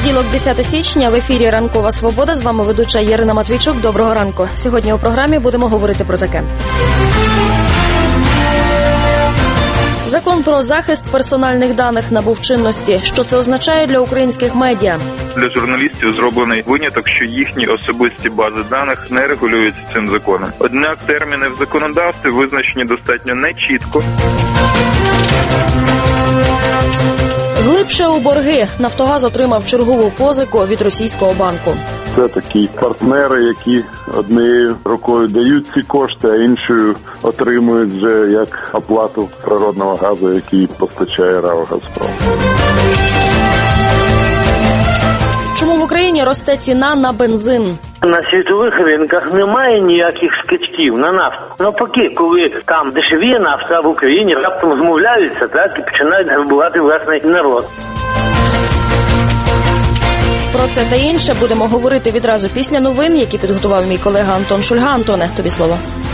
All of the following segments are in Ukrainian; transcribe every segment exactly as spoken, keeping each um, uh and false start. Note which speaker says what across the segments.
Speaker 1: Понеділок, десяте січня, в ефірі «Ранкова Свобода». З вами ведуча Ірина Матвійчук. Доброго ранку. Сьогодні у програмі будемо говорити про таке. Закон про захист персональних даних набув чинності. Що це означає для українських медіа?
Speaker 2: Для журналістів зроблений виняток, що їхні особисті бази даних не регулюються цим законом. Однак терміни в законодавстві визначені достатньо нечітко.
Speaker 1: Глибше у борги. «Нафтогаз» отримав чергову позику від російського банку.
Speaker 3: Це такі партнери, які однією рукою дають ці кошти, а іншою отримують вже як оплату природного газу, який постачає РАО «Газпром».
Speaker 1: Чому в Україні росте ціна на бензин?
Speaker 4: На світових ринках немає ніяких скачків на нафту. Навпаки, коли там дешевіє нафта, в Україні раптом змовляються, так, і починають грабувати власний народ.
Speaker 1: Про це та інше будемо говорити відразу після новин, які підготував мій колега Антон Шульга. Антоне, тобі слово.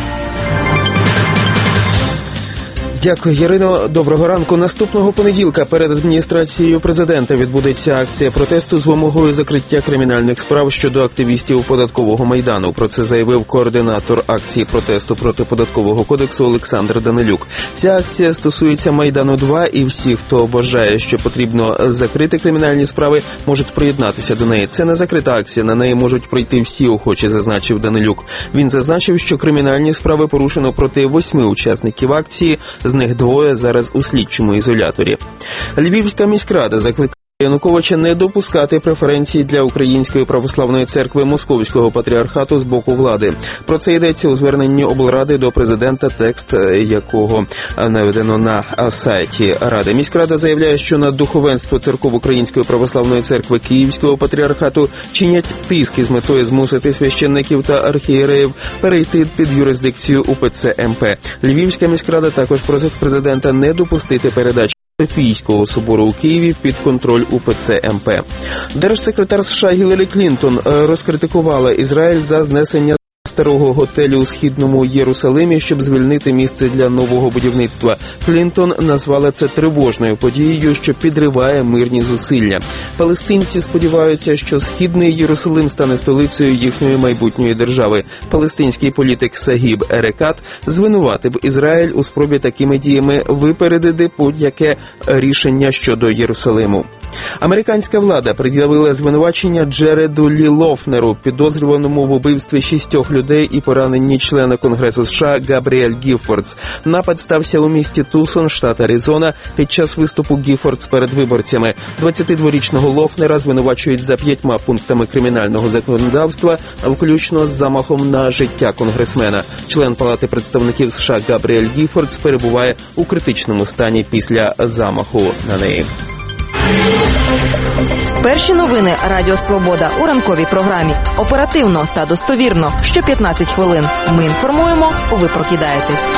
Speaker 5: Дякую, Ірино. Доброго ранку. Наступного понеділка перед адміністрацією президента відбудеться акція протесту з вимогою закриття кримінальних справ щодо активістів податкового майдану. Про це заявив координатор акції протесту проти податкового кодексу Олександр Данилюк. Ця акція стосується Майдану два, і всі, хто вважає, що потрібно закрити кримінальні справи, можуть приєднатися до неї. Це не закрита акція, на неї можуть прийти всі охочі, зазначив Данилюк. Він зазначив, що кримінальні справи порушено проти восьми учасників акції, з них двоє зараз у слідчому ізоляторі. Львівська міськрада закликає Януковича не допускати преференцій для Української православної церкви Московського патріархату з боку влади. Про це йдеться у зверненні облради до президента, текст якого наведено на сайті Ради. Міськрада заявляє, що на духовенство церков Української православної церкви Київського патріархату чинять тиски з метою змусити священників та архієреїв перейти під юрисдикцію УПЦ МП. Львівська міськрада також просить президента не допустити передачі Софійського собору у Києві під контроль УПЦ МП. Держсекретар США Гіларі Клінтон розкритикувала Ізраїль за знесення старого готелю у східному Єрусалимі, щоб звільнити місце для нового будівництва. Клінтон назвала це тривожною подією, що підриває мирні зусилля. Палестинці сподіваються, що східний Єрусалим стане столицею їхньої майбутньої держави. Палестинський політик Сагіб Ерекат звинуватив Ізраїль у спробі такими діями випередити будь-яке рішення щодо Єрусалиму. Американська влада пред'явила звинувачення Джареду Лі Лофнеру, підозрюваному в убивстві шістьох людей і пораненні члена Конгресу США Габріель Гіфордс. Напад стався у місті Тусон, штат Аризона, під час виступу Гіфордс перед виборцями. двадцятидворічного Лофнера звинувачують за п'ятьма пунктами кримінального законодавства, включно з замахом на життя конгресмена. Член Палати представників США Габріель Гіфордс перебуває у критичному стані після замаху на неї.
Speaker 6: Перші новини Радіо Свобода у ранковій програмі. Оперативно та достовірно. Що п'ятнадцять хвилин. Ми інформуємо, ви прокидаєтесь.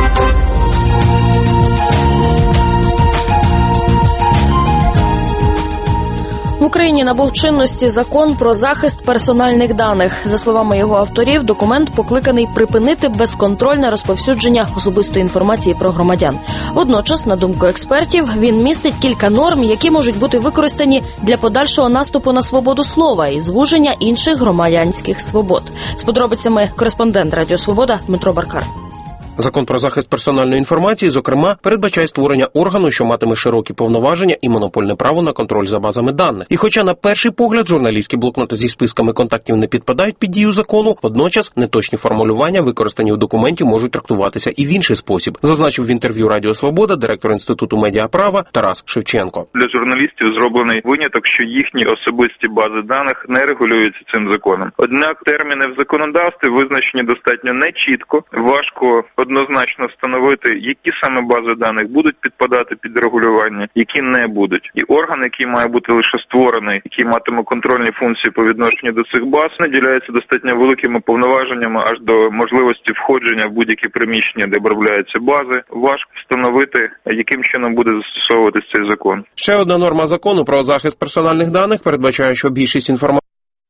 Speaker 1: В Україні набув чинності закон про захист персональних даних. За словами його авторів, документ покликаний припинити безконтрольне розповсюдження особистої інформації про громадян. Водночас, на думку експертів, він містить кілька норм, які можуть бути використані для подальшого наступу на свободу слова і звуження інших громадянських свобод. З подробицями кореспондент Радіо Свобода Дмитро Баркар.
Speaker 7: Закон про захист персональної інформації, зокрема, передбачає створення органу, що матиме широкі повноваження і монопольне право на контроль за базами даних. І хоча на перший погляд журналістські блокноти зі списками контактів не підпадають під дію закону, водночас неточні формулювання, використані у документі, можуть трактуватися і в інший спосіб, зазначив в інтерв'ю Радіо Свобода директор Інституту медіаправа Тарас Шевченко.
Speaker 2: Для журналістів зроблений виняток, що їхні особисті бази даних не регулюються цим законом. Однак терміни в законодавстві визначені достатньо нечітко, важко однозначно встановити, які саме бази даних будуть підпадати під регулювання, які не будуть. І орган, який має бути лише створений, який матиме контрольні функції по відношенню до цих баз, наділяється достатньо великими повноваженнями аж до можливості входження в будь-які приміщення, де обробляються бази. Важко встановити, яким чином буде застосовуватись цей закон.
Speaker 7: Ще одна норма закону про захист персональних даних передбачає, що більшість інформації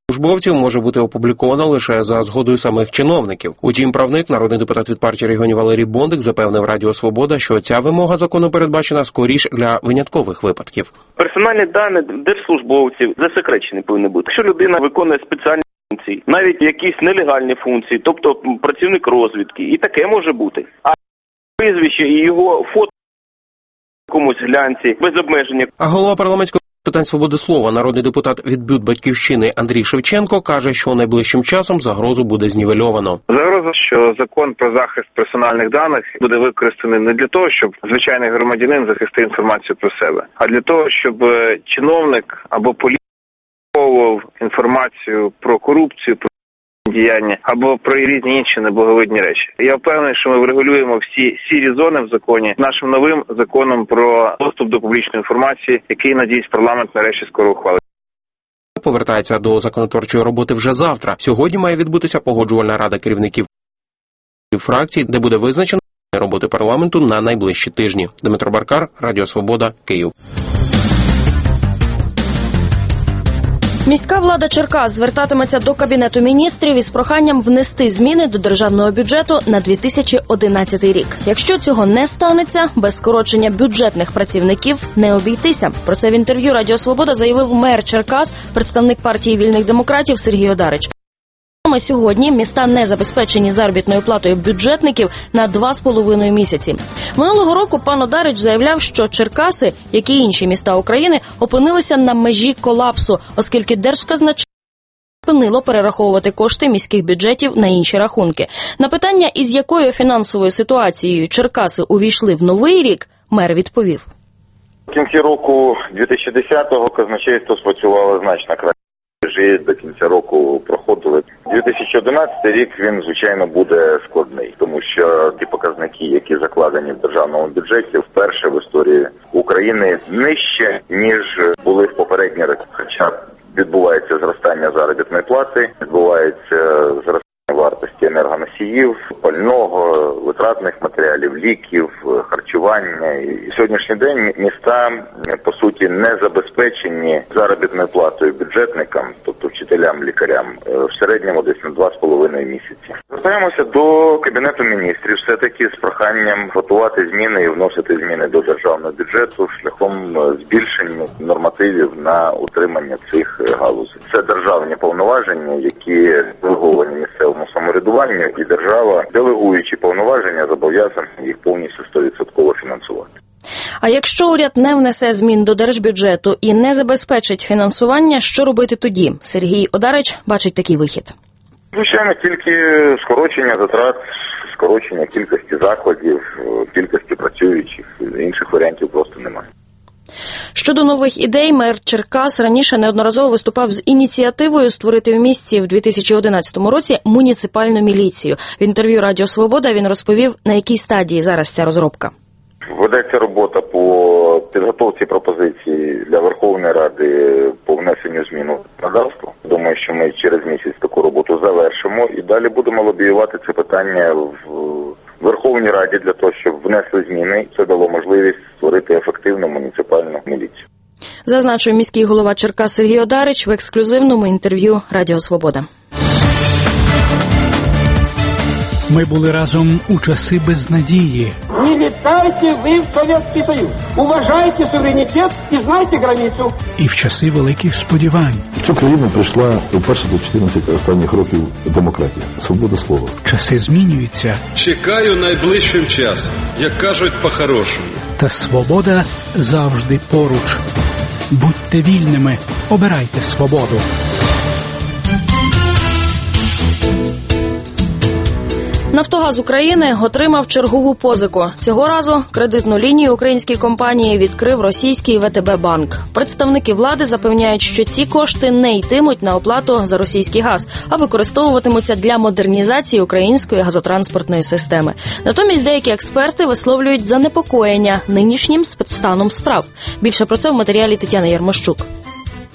Speaker 7: службовців може бути опубліковано лише за згодою самих чиновників. Утім, правник, народний депутат від партії регіонів Валерій Бондик запевнив Радіо Свобода, що ця вимога закону передбачена скоріш для виняткових випадків.
Speaker 8: Персональні дані держслужбовців засекречені повинні бути. Якщо людина виконує спеціальні функції, навіть якісь нелегальні функції, тобто працівник розвідки, і таке може бути. А прізвище і його фото в комусь глянці без обмеження.
Speaker 7: А голова парламентського питань свободи слова, народний депутат від БЮТ «Батьківщини» Андрій Шевченко каже, що найближчим часом загрозу буде знівельовано.
Speaker 2: Загроза, що закон про захист персональних даних буде використаний не для того, щоб звичайний громадянин захистив інформацію про себе, а для того, щоб чиновник або політик публікував інформацію про корупцію, про діяння або про різні інші неблаговидні речі. Я впевнений, що ми врегулюємо всі сірі зони в законі нашим новим законом про доступ до публічної інформації, який, надіюсь, парламент нарешті скоро ухвалить.
Speaker 7: Повертається до законотворчої роботи вже завтра. Сьогодні має відбутися погоджувальна рада керівників фракцій, де буде визначено роботи парламенту на найближчі тижні. Дмитро Баркар, Радіо Свобода, Київ.
Speaker 1: Міська влада Черкас звертатиметься до Кабінету міністрів із проханням внести зміни до державного бюджету на дві тисячі одинадцятий рік. Якщо цього не станеться, без скорочення бюджетних працівників не обійтися. Про це в інтерв'ю Радіо Свобода заявив мер Черкас, представник партії вільних демократів Сергій Одарич. Сьогодні міста не забезпечені заробітною платою бюджетників на два з половиною місяці. Минулого року пан Одарич заявляв, що Черкаси, як і інші міста України, опинилися на межі колапсу, оскільки держказначейство припинило перераховувати кошти міських бюджетів на інші рахунки. На питання, із якою фінансовою ситуацією Черкаси увійшли в новий рік, мер відповів.
Speaker 9: В кінці року дві тисячі десятого казначейство спрацювало значно краще. До кінця року проходили. дві тисячі одинадцятий рік, він, звичайно, буде складний, тому що ті показники, які закладені в державному бюджеті, вперше в історії України нижче, ніж були в попередні роки. Хоча відбувається зростання заробітної плати, відбувається зростання вартості енергоносіїв, пального, витратних матеріалів, ліків, харчування. І сьогоднішній день міста, по суті, не забезпечені заробітною платою бюджетникам, тобто вчителям, лікарям, в середньому десь на два з половиною місяці. Звертаємося до Кабінету міністрів все-таки з проханням готувати зміни і вносити зміни до державного бюджету шляхом збільшення нормативів на утримання цих галузей. Це державні повноваження, які делеговані місцевому самоврядуванню, і держава, делегуючи повноваження, зобов'язана їх повністю сто відсотків фінансувати.
Speaker 1: А якщо уряд не внесе змін до держбюджету і не забезпечить фінансування, що робити тоді? Сергій Одарич бачить такий вихід.
Speaker 9: Звичайно, тільки скорочення затрат, скорочення кількості закладів, кількості працюючих, інших варіантів просто немає.
Speaker 1: Щодо нових ідей, мер Черкас раніше неодноразово виступав з ініціативою створити в місті в дві тисячі одинадцятому році муніципальну міліцію. В інтерв'ю Радіо Свобода він розповів, на якій стадії зараз ця розробка.
Speaker 9: Ведеться робота по підготовці пропозицій для Верховної Ради по внесенню змін у законодавство. Думаю, що ми через місяць таку роботу завершимо і далі будемо лобіювати це питання в Верховній Раді для того, щоб внесли зміни. Це дало можливість створити ефективну муніципальну міліцію.
Speaker 1: Зазначив міський голова Черкас Сергій Одарич в ексклюзивному інтерв'ю Радіо Свобода.
Speaker 10: Ми були разом у часи безнадії.
Speaker 11: Не літайте ви в Совєтський Союз. Уважайте суверенітет і знайте границю.
Speaker 10: І в часи великих сподівань.
Speaker 12: В цю країну прийшла вперше до чотирнадцяти останніх років демократія. Свобода слова.
Speaker 10: Часи змінюються.
Speaker 13: Чекаю найближчим часом, як кажуть по-хорошому.
Speaker 10: Та свобода завжди поруч. Будьте вільними, обирайте свободу.
Speaker 1: Нафтогаз України отримав чергову позику. Цього разу кредитну лінію українській компанії відкрив російський ве те бе банк. Представники влади запевняють, що ці кошти не йтимуть на оплату за російський газ, а використовуватимуться для модернізації української газотранспортної системи. Натомість деякі експерти висловлюють занепокоєння нинішнім станом справ. Більше про це в матеріалі Тетяни Ярмощук.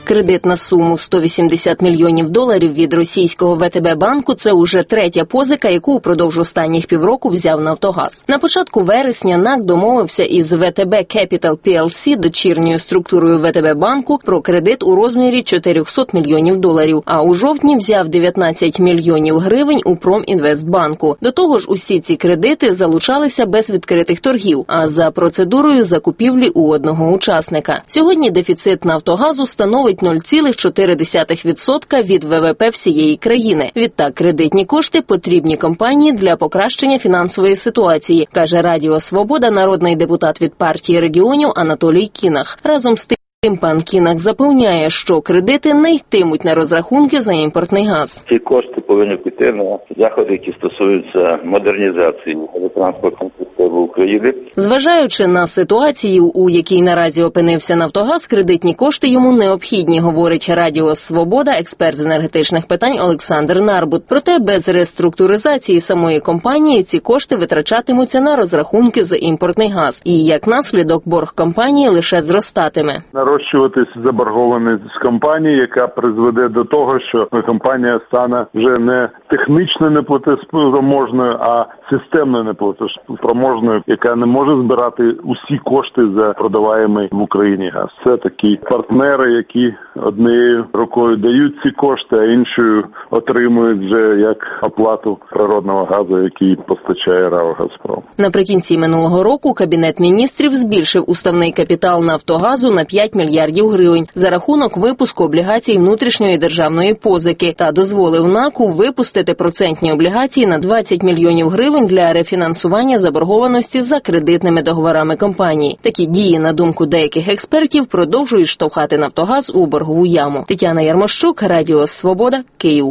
Speaker 14: Кредит на суму сто вісімдесят мільйонів доларів від російського ве те бе банку – це уже третя позика, яку упродовж останніх півроку взяв «Нафтогаз». На початку вересня НАК домовився із ве те бе Capital пі ел сі, дочірньою структурою ве те бе банку, про кредит у розмірі чотириста мільйонів доларів, а у жовтні взяв дев'ятнадцять мільйонів гривень у Промінвестбанку. До того ж, усі ці кредити залучалися без відкритих торгів, а за процедурою закупівлі у одного учасника. Сьогодні дефіцит «Нафтогазу» становить нуль цілих чотири десятих відсотка від ве ве пе всієї країни. Відтак, кредитні кошти потрібні компанії для покращення фінансової ситуації, каже Радіо Свобода народний депутат від партії регіонів Анатолій Кінах. Разом з тим, пан Кінах запевняє, що кредити не йтимуть на розрахунки за імпортний газ.
Speaker 15: Ці кошти повинні піти на заходи, які стосуються модернізації газотранспортної системи України.
Speaker 14: Зважаючи на ситуацію, у якій наразі опинився «Нафтогаз», кредитні кошти йому необхідні, говорить Радіо Свобода експерт з енергетичних питань Олександр Нарбут. Проте без реструктуризації самої компанії ці кошти витрачатимуться на розрахунки за імпортний газ. І як наслідок борг компанії лише зростатиме.
Speaker 3: Нарощуватись заборгованість з компанії, яка призведе до того, що компанія стане вже не технічно неплатоспроможною, а системно неплатоспроможною, яка не може збирати усі кошти за продаваємий в Україні газ. Це такі партнери, які однією рукою дають ці кошти, а іншою отримують вже як оплату природного газу, який постачає РАО «Газпром».
Speaker 14: Наприкінці минулого року Кабінет міністрів збільшив уставний капітал «Нафтогазу» на п'ять мільярдів гривень за рахунок випуску облігацій внутрішньої державної позики та дозволив НАКу випустити процентні облігації на двадцять мільйонів гривень для рефінансування заборгованості за кредитними договорами компанії. Такі дії, на думку деяких експертів, продовжують штовхати «Нафтогаз» у боргову яму. Тетяна Ярмощук, Радіо Свобода, Київ.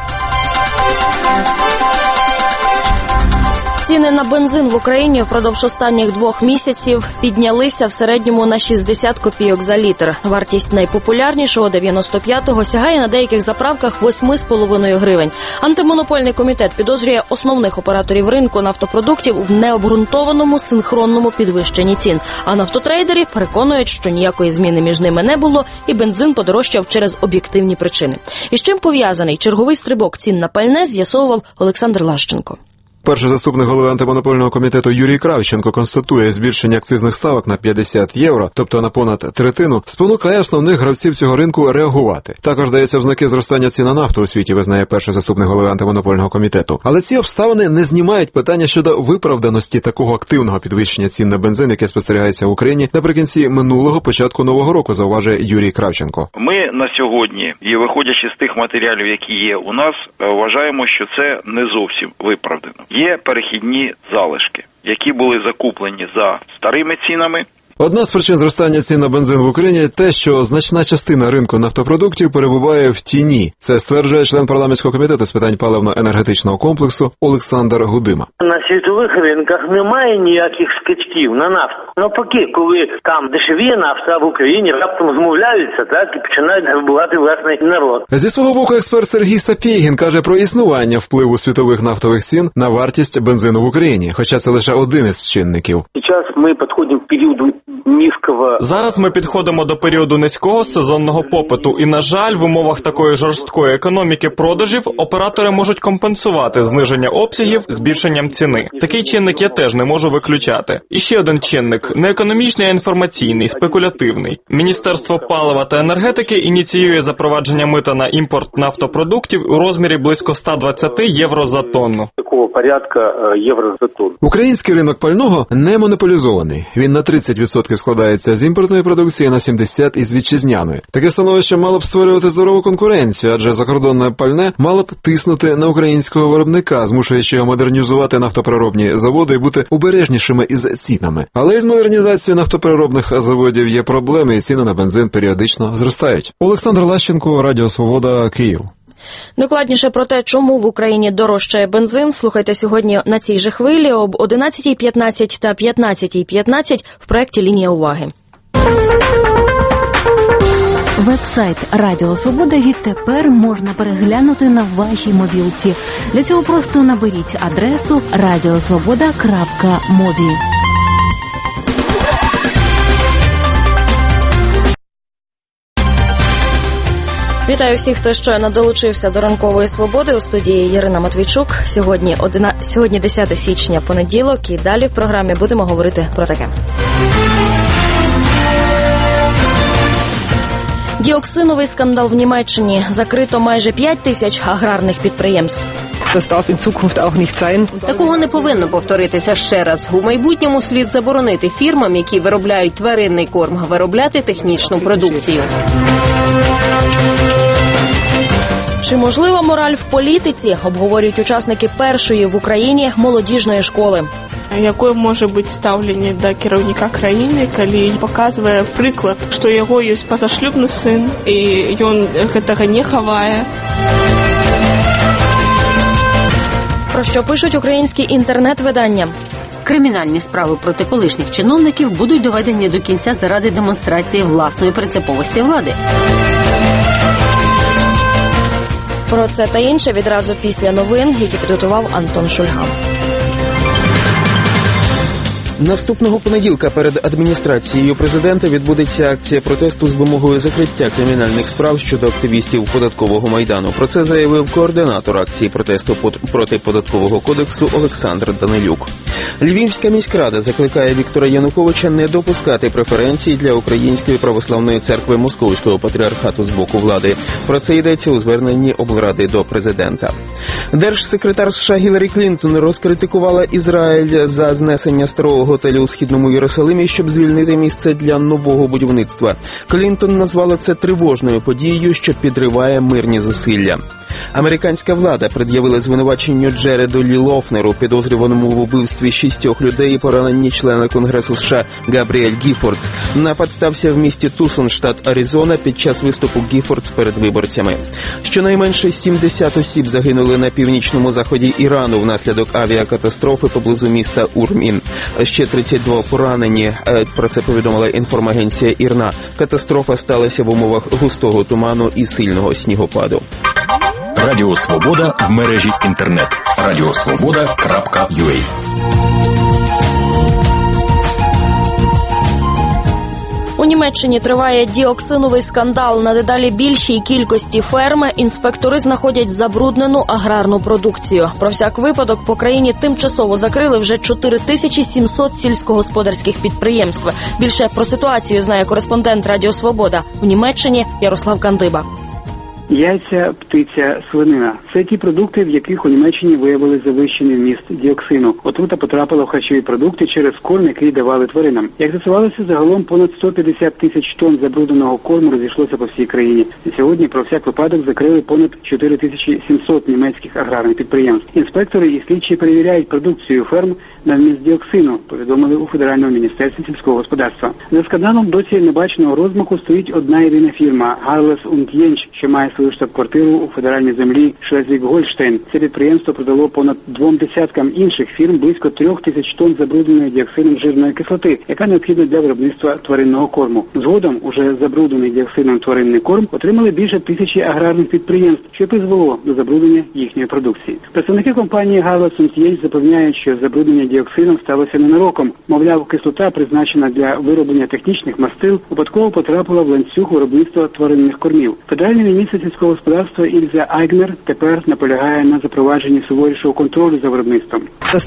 Speaker 1: Ціни на бензин в Україні впродовж останніх двох місяців піднялися в середньому на шістдесят копійок за літр. Вартість найпопулярнішого дев'яносто п'ятого сягає на деяких заправках восьми з половиною гривень. Антимонопольний комітет підозрює основних операторів ринку нафтопродуктів в необґрунтованому синхронному підвищенні цін. А нафтотрейдери переконують, що ніякої зміни між ними не було і бензин подорожчав через об'єктивні причини. І з чим пов'язаний черговий стрибок цін на пальне, з'ясовував Олександр Лащенко.
Speaker 16: Перший заступник голови антимонопольного комітету Юрій Кравченко констатує, збільшення акцизних ставок на п'ятдесят євро, тобто на понад третину, спонукає основних гравців цього ринку реагувати. Також дається в знаки зростання цін на нафту у світі, визнає перший заступник голови антимонопольного комітету. Але ці обставини не знімають питання щодо виправданості такого активного підвищення цін на бензин, яке спостерігається в Україні наприкінці минулого, початку нового року, зауважує Юрій Кравченко.
Speaker 17: Ми на сьогодні, і виходячи з тих матеріалів, які є у нас, вважаємо, що це не зовсім виправдано. Є перехідні залишки, які були закуплені за старими цінами.
Speaker 16: Одна з причин зростання цін на бензин в Україні – те, що значна частина ринку нафтопродуктів перебуває в тіні. Це стверджує член парламентського комітету з питань паливно-енергетичного комплексу Олександр Гудима.
Speaker 4: На світових ринках немає ніяких скачків на нафту. Навпаки, коли там дешевіє нафта, в Україні раптом змовляються, так, і починають грабувати власний народ.
Speaker 16: Зі свого боку, експерт Сергій Сапєгін каже про існування впливу світових нафтових цін на вартість бензину в Україні, хоча це лише один із чинників.
Speaker 18: Зараз ми підходимо к періоду низького. Зараз ми підходимо до періоду низького сезонного попиту, і, на жаль, в умовах такої жорсткої економіки продажів оператори можуть компенсувати зниження обсягів збільшенням ціни. Такий чинник я теж не можу виключати. І ще один чинник – не економічний, а інформаційний, спекулятивний. Міністерство палива та енергетики ініціює запровадження мита на імпорт нафтопродуктів у розмірі близько сто двадцять євро за тонну. Такого порядка євро за тонну.
Speaker 16: Український ринок пального не монополізований. Він на тридцять відсотків складається з імпортної продукції, на сімдесят відсотків із вітчизняної. Таке становище мало б створювати здорову конкуренцію, адже закордонне пальне мало б тиснути на українського виробника, змушуючи його модернізувати нафтопереробні заводи і бути обережнішими із цінами. Але із модернізацією нафтопереробних заводів є проблеми, і ціни на бензин періодично зростають. Олександр Лащенко, Радіо Свобода, Київ.
Speaker 1: Докладніше про те, чому в Україні дорожчає бензин, слухайте сьогодні на цій же хвилі об одинадцятій п'ятнадцять та п'ятнадцятій п'ятнадцять в проєкті «Лінія уваги».
Speaker 19: Веб-сайт Радіо Свобода відтепер можна переглянути на вашій мобілці. Для цього просто наберіть адресу радіосвобода крапка мобі.
Speaker 1: Вітаю всіх, хто щойно долучився до ранкової свободи. У студії Ірина Матвійчук. Сьогодні, одина... Сьогодні десяте січня, понеділок, і далі в програмі будемо говорити про таке. Діоксиновий скандал в Німеччині. Закрито майже п'ять тисяч аграрних підприємств.
Speaker 14: Такого не повинно повторитися ще раз. У майбутньому слід заборонити фірмам, які виробляють тваринний корм, виробляти технічну продукцію.
Speaker 1: Чи можлива мораль в політиці, обговорюють учасники першої в Україні молодіжної школи.
Speaker 20: Якое може бути ставлення до керівника країни, коли показує приклад, що його є позашлюбний син, і він цього не ховає.
Speaker 1: Про що пишуть українські інтернет-видання?
Speaker 21: Кримінальні справи проти колишніх чиновників будуть доведені до кінця заради демонстрації власної принциповості влади.
Speaker 1: Про це та інше відразу після новин, які підготував Антон Шульган.
Speaker 5: Наступного понеділка перед адміністрацією президента відбудеться акція протесту з вимогою закриття кримінальних справ щодо активістів податкового майдану. Про це заявив координатор акції протесту проти податкового кодексу Олександр Данилюк. Львівська міськрада закликає Віктора Януковича не допускати преференцій для Української православної церкви Московського патріархату з боку влади. Про це йдеться у зверненні облради до президента. Держсекретар США Гіларі Клінтон розкритикувала Ізраїль за знесення старого готелю у Східному Єрусалимі, щоб звільнити місце для нового будівництва. Клінтон назвала це тривожною подією, що підриває мирні зусилля. Американська влада пред'явила звинувачення Джереду Лі Лофнеру, підозрюваному в убивстві шістьох людей і пораненні члена Конгресу США Габріель Гіфордс. Напад стався в місті Тусон, штат Аризона, під час виступу Гіфордс перед виборцями. Щонайменше сімдесят осіб загинули на північному заході Ірану внаслідок авіакатастрофи поблизу міста Урмін. Ще тридцять два поранені, про це повідомила інформагенція ІРНА. Катастрофа сталася в умовах густого туману і сильного снігопаду.
Speaker 22: Радіо Свобода в мережі інтернет. радіосвобода крапка ю а.
Speaker 1: У Німеччині триває діоксиновий скандал. На дедалі більшій кількості ферм інспектори знаходять забруднену аграрну продукцію. Про всяк випадок по країні тимчасово закрили вже чотири тисячі сімсот сільськогосподарських підприємств. Більше про ситуацію знає кореспондент Радіо Свобода в Німеччині Ярослав Кандиба.
Speaker 23: Яйця, птиця, свинина – це ті продукти, в яких у Німеччині виявили завищений вміст діоксину. Отрута потрапила в харчові продукти через корм, який давали тваринам. Як з'ясувалося, загалом понад сто п'ятдесят тисяч тонн забрудненого корму розійшлося по всій країні. Сьогодні про всяк випадок закрили понад чотири тисячі сімсот німецьких аграрних підприємств. Інспектори і слідчі перевіряють продукцію ферм на вміст діоксину, повідомили у Федеральному міністерстві сільського господарства. За скандалом досі небаченого розмаху стоїть одна єдина фірма – Harles und Jensch, що має свою штаб-квартиру у федеральній землі Шлезвіг-Гольштейн. Це підприємство продало понад двом десяткам інших фірм близько трьох тисяч тонн забрудненої діоксином жирної кислоти, яка необхідна для виробництва тваринного корму. Згодом уже забруднений діоксином тваринний корм отримали більше тисячі аграрних підприємств, що призвело до забруднення їхньої продукції. Представники компанії Harles und Jensch запевняють, що забруднення діоксином сталося ненароком. Мовляв, кислота, призначена для вироблення технічних мастил, випадково потрапила в ланцюг виробництва тваринних кормів. Федеральний міністр сільського господарства Ільза Айгнер тепер наполягає на запровадженні суворішого контролю за виробництвом.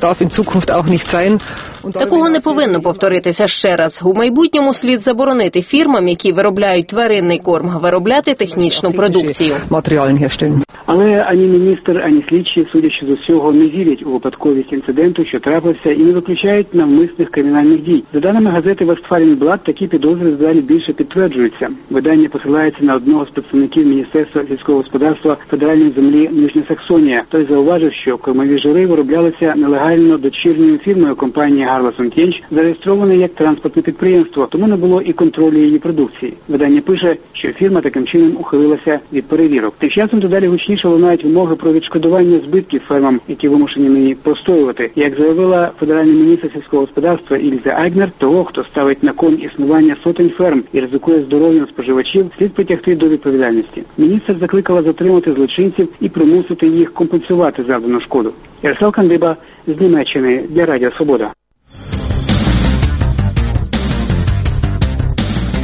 Speaker 14: Такого не повинно повторитися ще раз. У майбутньому слід заборонити фірмам, які виробляють тваринний корм, виробляти технічну продукцію.
Speaker 23: Але ані міністр, ані слідчі, судячи з усього, не вірять у випадковість інциденту, що трапився, і не виключають навмисних кримінальних дій. За даними газети Вестфален-Блат, такі підозри далі більше підтверджуються. Видання посилається на одного з представників Міністерства сільського господарства федеральної землі Нижня Саксонія. Той зауважив, що кормові жири вироблялися нелегально дочірньою фірмою компанії Harles und Jensch, зареєстрованої як транспортне підприємство, тому не було і контролю її продукції. Видання пише, що фірма таким чином ухилилася від перевірок. Тим часом дедалі гучніше лунають вимоги про відшкодування збитків фермам, які вимушені нині простоювати. Як заявила федеральний міністр сільського господарства Ільза Айгнер, того, хто ставить на кон існування сотень ферм і ризикує здоров'ям споживачів, слід притягти до відповідальності. Міністр закликала затримати злочинців і примусити їх компенсувати завдану шкоду. Ярослав Кандиба з Німеччини для Радіо Свобода.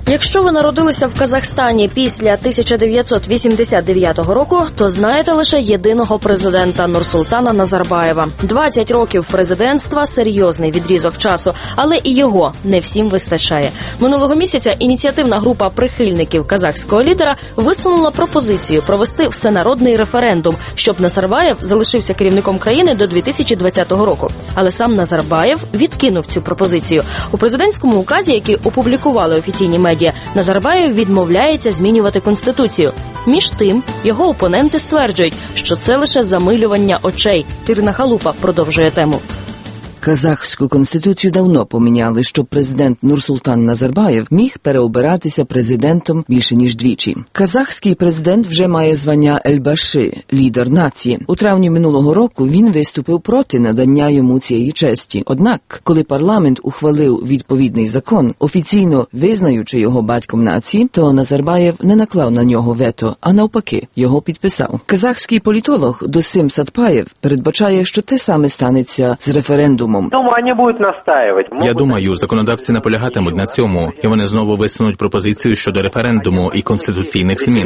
Speaker 1: Якщо ви народилися в Казахстані після тисяча дев'ятсот вісімдесят дев'ятого року, то знаєте лише єдиного президента Нурсултана Назарбаєва. двадцять років президентства – серйозний відрізок часу, але і його не всім вистачає. Минулого місяця ініціативна група прихильників казахського лідера висунула пропозицію провести всенародний референдум, щоб Назарбаєв залишився керівником країни до дві тисячі двадцятого року. Але сам Назарбаєв відкинув цю пропозицію. У президентському указі, який опублікували офіційні медіа, Назарбаєв відмовляється змінювати Конституцію. Між тим, його опоненти стверджують, що це лише замилювання очей. Ірина Халупа продовжує тему.
Speaker 2: Казахську конституцію давно поміняли, щоб президент Нурсултан Назарбаєв міг переобиратися президентом більше ніж двічі. Казахський президент вже має звання Ель-Баши – лідер нації. У травні минулого року він виступив проти надання йому цієї честі. Однак, коли парламент ухвалив відповідний закон, офіційно визнаючи його батьком нації, то Назарбаєв не наклав на нього вето, а навпаки, його підписав. Казахський політолог Досим Сатпаєв передбачає, що те саме станеться з референдумом.
Speaker 6: Я думаю, законодавці наполягатимуть на цьому, і вони знову висунуть пропозицію щодо референдуму і конституційних змін.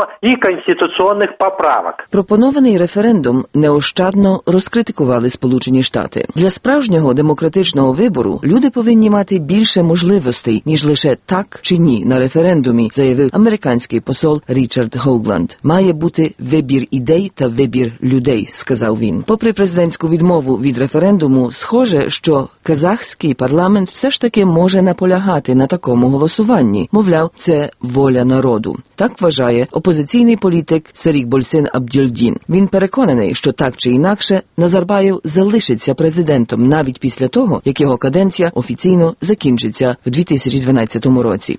Speaker 2: Пропонований референдум неощадно розкритикували Сполучені Штати. Для справжнього демократичного вибору люди повинні мати більше можливостей, ніж лише так чи ні на референдумі, заявив американський посол Річард Хоугланд. Має бути вибір ідей та вибір людей, сказав він. Попри президентську відмову від референдуму, схоже, що казахський парламент все ж таки може наполягати на такому голосуванні. Мовляв, це воля народу. Так вважає опозиційний політик Серікбольсин Абдільдін. Він переконаний, що так чи інакше Назарбаєв залишиться президентом навіть після того, як його каденція офіційно закінчиться в дві тисячі дванадцятому році.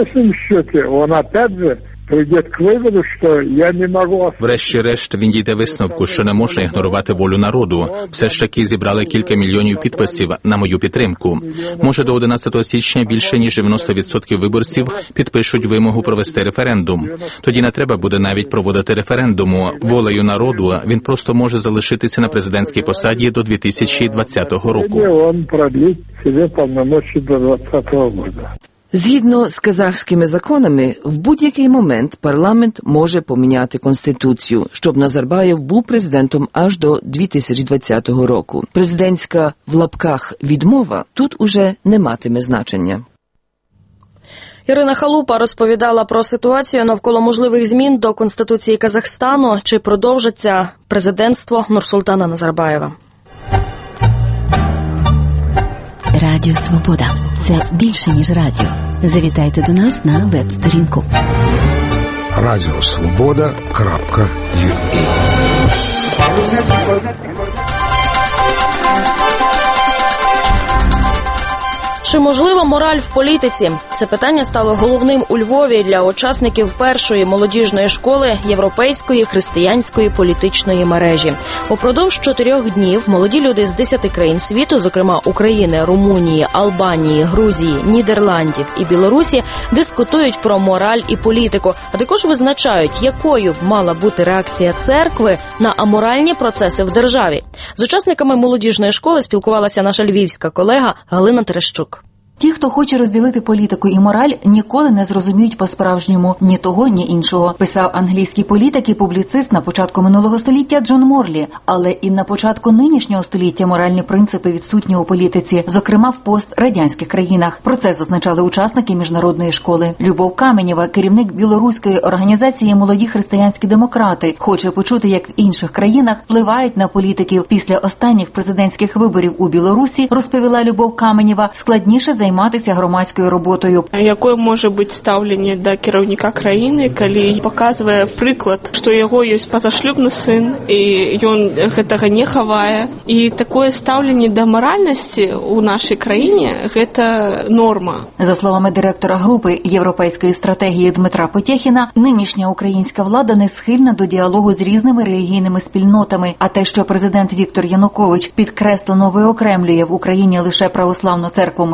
Speaker 8: прийде к виводу, що я не можу...
Speaker 6: Врешті-решт він дійде висновку, що не можна ігнорувати волю народу. Все ж таки зібрали кілька мільйонів підписів на мою підтримку. Може, до одинадцятого січня більше ніж дев'яносто відсотків виборців підпишуть вимогу провести референдум. Тоді не треба буде навіть проводити референдуму. Волею народу він просто може залишитися на президентській посаді до дві тисячі двадцятого року.
Speaker 8: Він продлить себе повномочі до двадцятого року.
Speaker 2: Згідно з казахськими законами, в будь-який момент парламент може поміняти Конституцію, щоб Назарбаєв був президентом аж до дві тисячі двадцятого року. Президентська в лапках відмова тут уже не матиме значення.
Speaker 1: Ірина Халупа розповідала про ситуацію навколо можливих змін до Конституції Казахстану, чи продовжиться президентство Нурсултана Назарбаєва.
Speaker 19: Радіо Свобода – це більше, ніж радіо. Завітайте до нас на веб-сторінку.
Speaker 24: радіо свобода крапка ю а.
Speaker 1: Чи можлива мораль в політиці? Це питання стало головним у Львові для учасників першої молодіжної школи Європейської християнської політичної мережі. Упродовж чотирьох днів молоді люди з десяти країн світу, зокрема України, Румунії, Албанії, Грузії, Нідерландів і Білорусі, дискутують про мораль і політику, а також визначають, якою б мала бути реакція церкви на аморальні процеси в державі. З учасниками молодіжної школи спілкувалася наша львівська колега Галина Терещук.
Speaker 25: Ті, хто хоче розділити політику і мораль, ніколи не зрозуміють по-справжньому ні того, ні іншого, писав англійський політик і публіцист на початку минулого століття Джон Морлі. Але і на початку нинішнього століття моральні принципи відсутні у політиці, зокрема в пострадянських країнах. Про це зазначали учасники міжнародної школи. Любов Каменєва, керівник білоруської організації «Молоді християнські демократи», хоче почути, як в інших країнах впливають на політиків. Після останніх президентських виборів у Білорусі, розповіла Любов Каменєва, складніше займатися громадською роботою.
Speaker 20: Якое може бути ставлення до керівника країни, коли показує приклад, що його є позашлюбний син, і він цього не ховає. І таке ставлення до моральності у нашій країні – це норма.
Speaker 25: За словами директора групи європейської стратегії Дмитра Потєхіна, нинішня українська влада не схильна до діалогу з різними релігійними спільнотами, а те, що президент Віктор Янукович підкреслено виокремлює в Україні лише православну церкву Московську,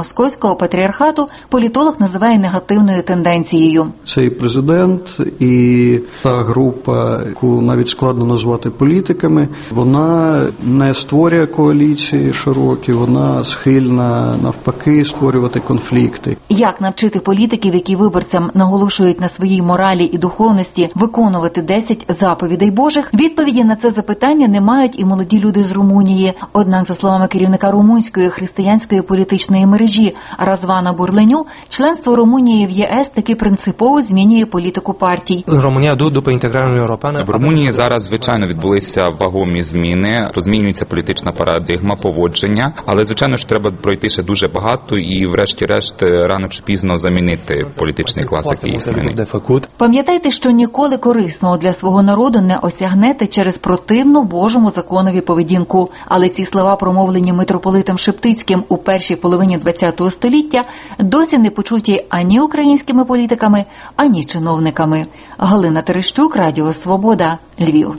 Speaker 25: московського патріархату політолог називає негативною тенденцією.
Speaker 7: Цей президент і та група, яку навіть складно назвати політиками, вона не створює коаліції широкі, вона схильна навпаки створювати конфлікти.
Speaker 25: Як навчити політиків, які виборцям наголошують на своїй моралі і духовності, виконувати десять заповідей Божих? Відповіді на це запитання не мають і молоді люди з Румунії. Однак, за словами керівника румунської християнської політичної мережі Развана Бурленю, членство Румунії в ЄС таки принципово змінює політику партій.
Speaker 9: Румунія до інтеграції Європейської. В Румунії зараз, звичайно, відбулися вагомі зміни, змінюється політична парадигма, поводження, але, звичайно, що треба пройти ще дуже багато і, врешті-решт, рано чи пізно замінити політичний клас, який існує.
Speaker 25: Пам'ятайте, що ніколи корисного для свого народу не осягнете через противну Божому законові поведінку. Але ці слова, промовлені митрополитом Шептицьким у першій половині ХХ століття, досі не почуті ані українськими політиками, ані чиновниками. Галина Терещук, Радіо Свобода, Львів.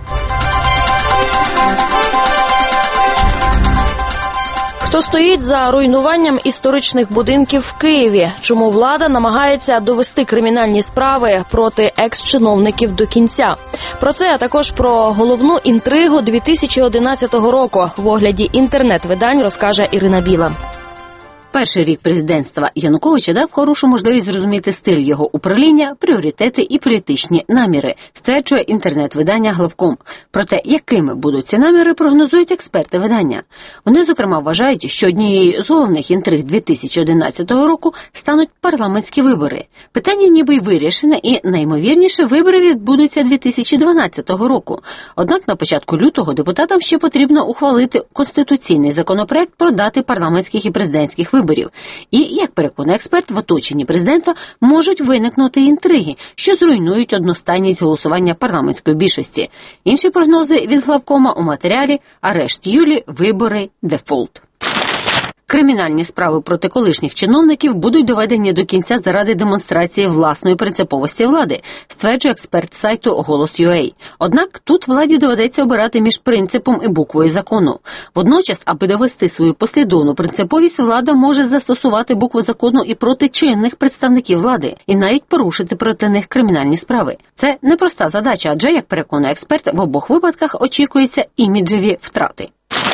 Speaker 1: Хто стоїть за руйнуванням історичних будинків в Києві? Чому влада намагається довести кримінальні справи проти екс-чиновників до кінця? Про це, а також про головну інтригу дві тисячі одинадцятого року в огляді інтернет-видань розкаже Ірина Біла.
Speaker 21: Перший рік президентства Януковича дав хорошу можливість зрозуміти стиль його управління, пріоритети і політичні наміри, стверджує інтернет-видання «Главком». Про те, якими будуть ці наміри, прогнозують експерти видання. Вони, зокрема, вважають, що однією з головних інтриг дві тисячі одинадцятого року стануть парламентські вибори. Питання ніби й вирішене, і найімовірніше вибори відбудуться дві тисячі дванадцятого року. Однак на початку лютого депутатам ще потрібно ухвалити конституційний законопроект про дати парламентських і президентських виборів. І, як переконує експерт, в оточенні президента можуть виникнути інтриги, що зруйнують одностайність голосування парламентської більшості. Інші прогнози від главкома у матеріалі «Арешт Юлі. Вибори. Дефолт». Кримінальні справи проти колишніх чиновників будуть доведені до кінця заради демонстрації власної принциповості влади, стверджує експерт сайту «Голос.ua». Однак тут владі доведеться обирати між принципом і буквою закону. Водночас, аби довести свою послідовну принциповість, влада може застосувати букву закону і проти чинних представників влади, і навіть порушити проти них кримінальні справи. Це непроста задача, адже, як переконує експерт, в обох випадках очікуються іміджеві втрати.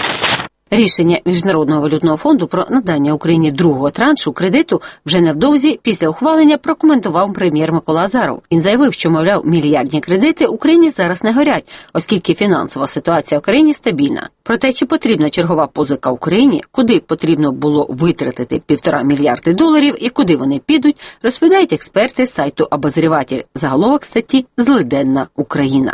Speaker 21: Рішення Міжнародного валютного фонду про надання Україні другого траншу кредиту вже невдовзі після ухвалення прокоментував прем'єр Микола Азаров. Він заявив, що, мовляв, мільярдні кредити Україні зараз не горять, оскільки фінансова ситуація в країні стабільна. Про те, чи потрібна чергова позика Україні, куди потрібно було витратити півтора мільярди доларів і куди вони підуть, розповідають експерти сайту «Обозріватель». Заголовок статті «Злиденна Україна».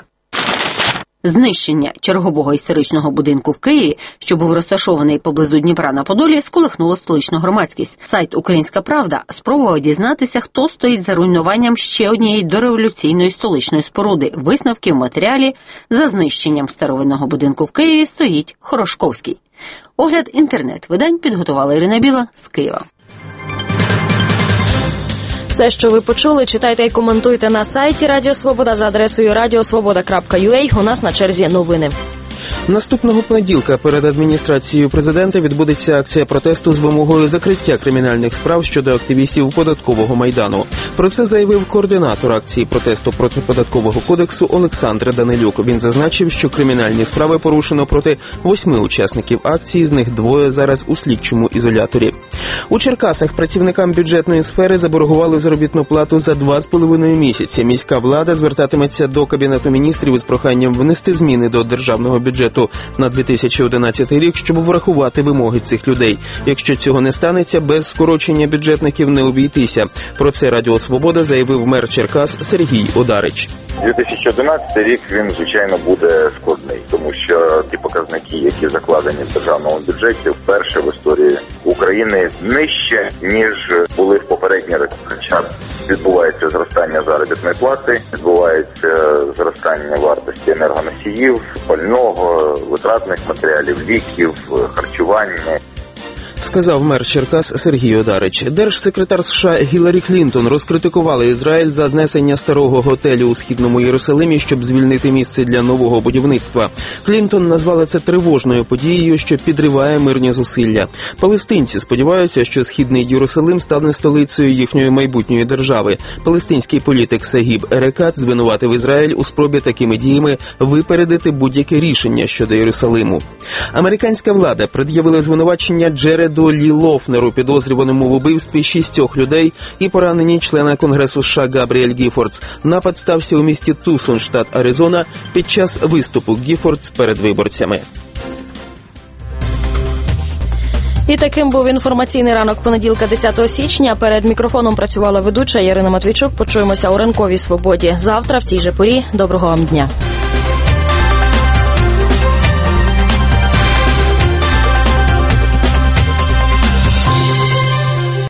Speaker 21: Знищення чергового історичного будинку в Києві, що був розташований поблизу Дніпра на Подолі, сколихнуло столичну громадськість. Сайт «Українська правда» спробував дізнатися, хто стоїть за руйнуванням ще однієї дореволюційної столичної споруди. Висновки в матеріалі «За знищенням старовинного будинку в Києві стоїть Хорошковський». Огляд інтернет-видань підготувала Ірина Біла з Києва.
Speaker 1: Все, що ви почули, читайте і коментуйте на сайті Радіо Свобода за адресою радіосвобода крапка ю а. У нас на черзі новини.
Speaker 5: Наступного понеділка перед адміністрацією президента відбудеться акція протесту з вимогою закриття кримінальних справ щодо активістів податкового майдану. Про це заявив координатор акції протесту проти податкового кодексу Олександр Данилюк. Він зазначив, що кримінальні справи порушено проти восьми учасників акції, з них двоє зараз у слідчому ізоляторі. У Черкасах працівникам бюджетної сфери заборгували заробітну плату за два з половиною місяці. Міська влада звертатиметься до Кабінету міністрів із проханням внести зміни до державного бюджету на дві тисячі одинадцятий рік, щоб врахувати вимоги цих людей. Якщо цього не станеться, без скорочення бюджетників не обійтися. Про це Радіо Свобода заявив мер Черкас Сергій Одарич.
Speaker 11: дві тисячі одинадцятий рік, він, звичайно, буде складний, тому що ті показники, які закладені в державному бюджеті, вперше в історії України нижче, ніж були в попередні роки. Хоча відбувається зростання заробітної плати, відбувається зростання вартості енергоносіїв, пального, витратних матеріалів, ліків, харчування.
Speaker 5: сказав мер Черкас Сергій Одарич. Держсекретар США Гіларі Клінтон розкритикувала Ізраїль за знесення старого готелю у Східному Єрусалимі, щоб звільнити місце для нового будівництва. Клінтон назвала це тривожною подією, що підриває мирні зусилля. Палестинці сподіваються, що Східний Єрусалим стане столицею їхньої майбутньої держави. Палестинський політик Сагіб Ерекат звинуватив Ізраїль у спробі такими діями випередити будь-яке рішення щодо Єрусалиму. Американська влада пред'явила звинувачення Джереду Лі Лофнеру, підозрюваному в убивстві шістьох людей і пораненні члена Конгресу США Габріель Гіфордс. Напад стався у місті Тусон, штат Аризона, під час виступу Гіфордс перед виборцями.
Speaker 1: І таким був інформаційний ранок понеділка, десятого січня. Перед мікрофоном працювала ведуча Ярина Матвійчук. Почуємося у ранковій свободі завтра в цій же порі. Доброго вам дня.